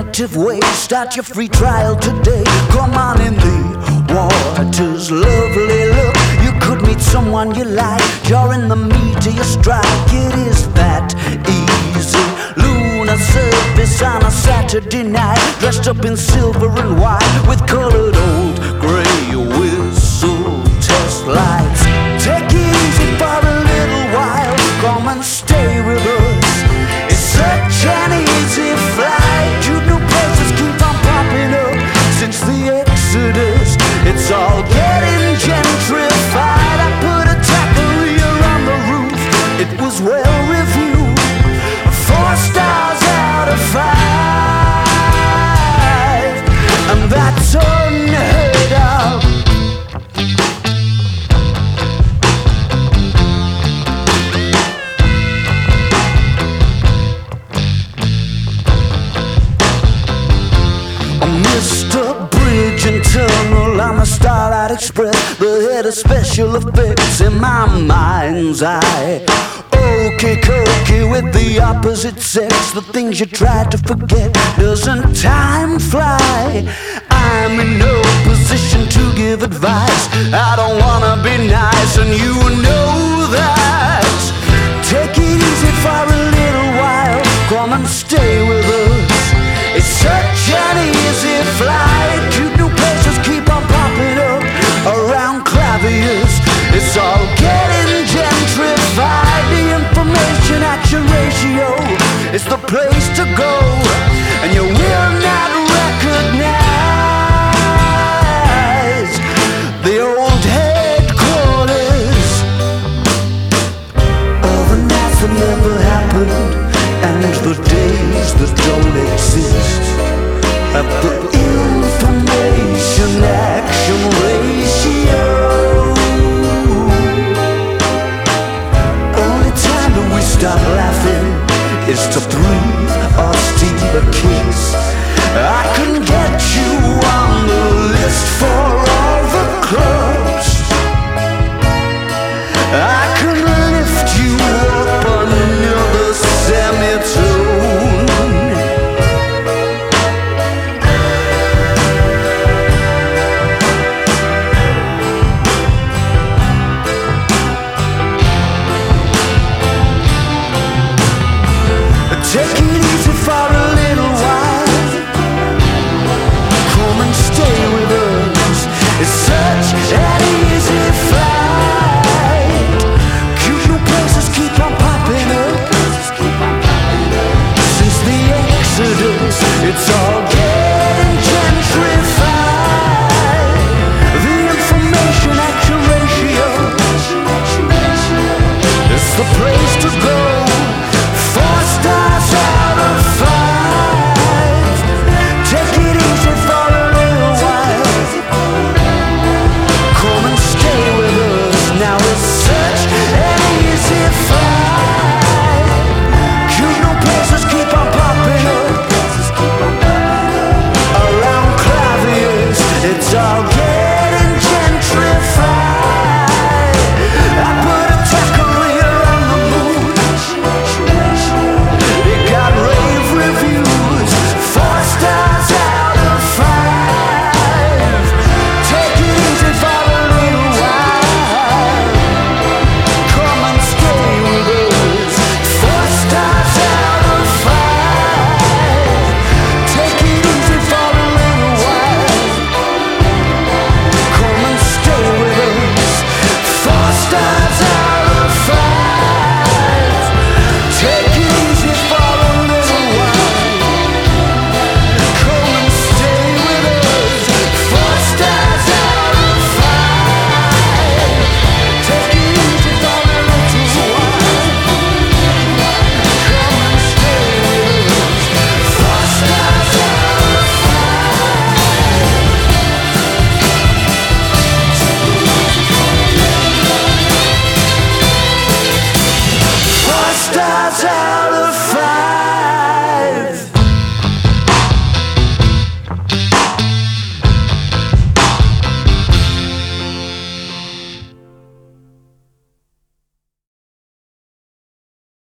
alternative way. Start your free trial today. Come on in, the water's lovely. Look, you could meet someone you like. You're in the meat of your strike. It is that easy. Lunar surface on a Saturday night, dressed up in silver and white with colored old gray whistle test lights. Take it easy for a little while. Come and stay with us. It's such an easy flight. You new places keep on popping up since the Exodus. It's all getting gentrified. I put a taqueria on the roof. It was well reviewed. 4 stars out of 5, and that's unheard of. Mr. Bridge and Tunnel on the Starlight Express, the head of special effects in my mind's eye. Okey cokey with the opposite sex, the things you try to forget. Doesn't time fly? I'm in no position to give advice. I don't wanna be nice, and you know that. Take it easy for a little while. Come and stay with us. It's such an easy flight. Cute new places keep on popping up around Clavius. It's all getting gentrified. The information action ratio is the place to go, and you will not recognize the old headquarters of the nights that never happened and the days that don't exist. At the information action ratio, only time that we stop laughing is to breathe or steal a kiss. I can get you on the list for all the clubs. I can lift you up another semitone. Take it easy for a